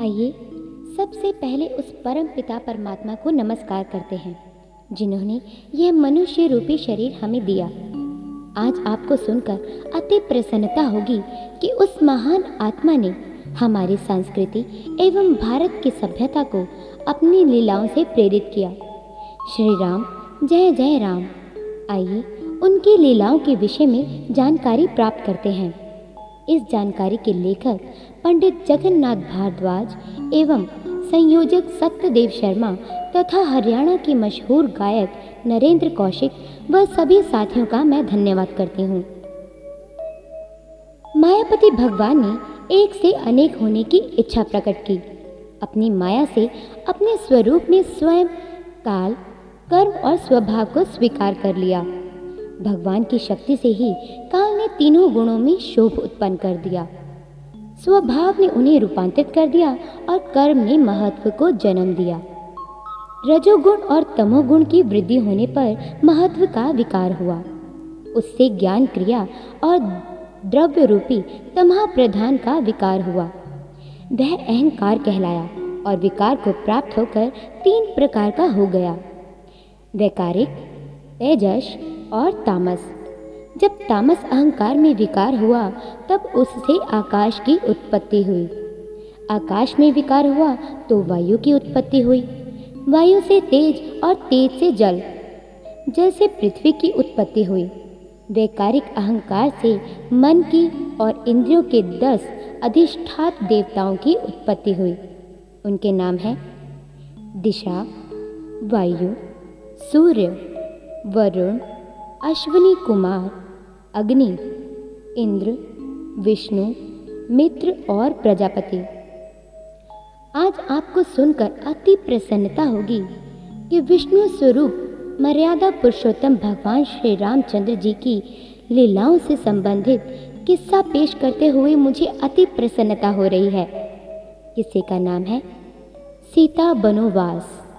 आइए सबसे पहले उस परम पिता परमात्मा को नमस्कार करते हैं जिन्होंने यह मनुष्य रूपी शरीर हमें दिया। आज आपको सुनकर अति प्रसन्नता होगी कि उस महान आत्मा ने हमारी संस्कृति एवं भारत की सभ्यता को अपनी लीलाओं से प्रेरित किया। श्री राम जय जय राम। आइए उनकी लीलाओं के विषय में जानकारी प्राप्त करते हैं। इस जानकारी के लेखक पंडित जगन्नाथ भारद्वाज एवं संयोजक सत्यदेव शर्मा तथा हरियाणा के मशहूर गायक नरेंद्र कौशिक व सभी साथियों का मैं धन्यवाद करती हूँ। मायापति भगवान ने एक से अनेक होने की इच्छा प्रकट की। अपनी माया से अपने स्वरूप में स्वयं काल, कर्म और स्वभाव को स्वीकार कर लिया। भगवान की शक्ति से ही काल ने तीनों गुणों में शोभ उत्पन्न कर दिया। स्वभाव ने उन्हें रूपांतरित कर दिया और कर्म ने महत्व को जन्म दिया। रजोगुण और तमोगुण की वृद्धि होने पर महत्व का विकार हुआ। उससे ज्ञान क्रिया और द्रव्य रूपी तमः प्रधान का विकार हुआ। वह अहंकार कहलाया और विकार को प्राप्त होकर तीन प्रकार का हो गया, वैकारिक, तेजस और तामस। जब तामस अहंकार में विकार हुआ तब उससे आकाश की उत्पत्ति हुई। आकाश में विकार हुआ तो वायु की उत्पत्ति हुई। वायु से तेज और तेज से जल, जल से पृथ्वी की उत्पत्ति हुई। वैकारिक अहंकार से मन की और इंद्रियों के 10 अधिष्ठात देवताओं की उत्पत्ति हुई। उनके नाम हैं दिशा, वायु, सूर्य, वरुण, अश्विनी कुमार, अग्नि, इंद्र, विष्णु, मित्र और प्रजापति। आज आपको सुनकर अति प्रसन्नता होगी कि विष्णु स्वरूप मर्यादा पुरुषोत्तम भगवान श्री रामचंद्र जी की लीलाओं से संबंधित किस्सा पेश करते हुए मुझे अति प्रसन्नता हो रही है। किस्से का नाम है सीता बनोवास।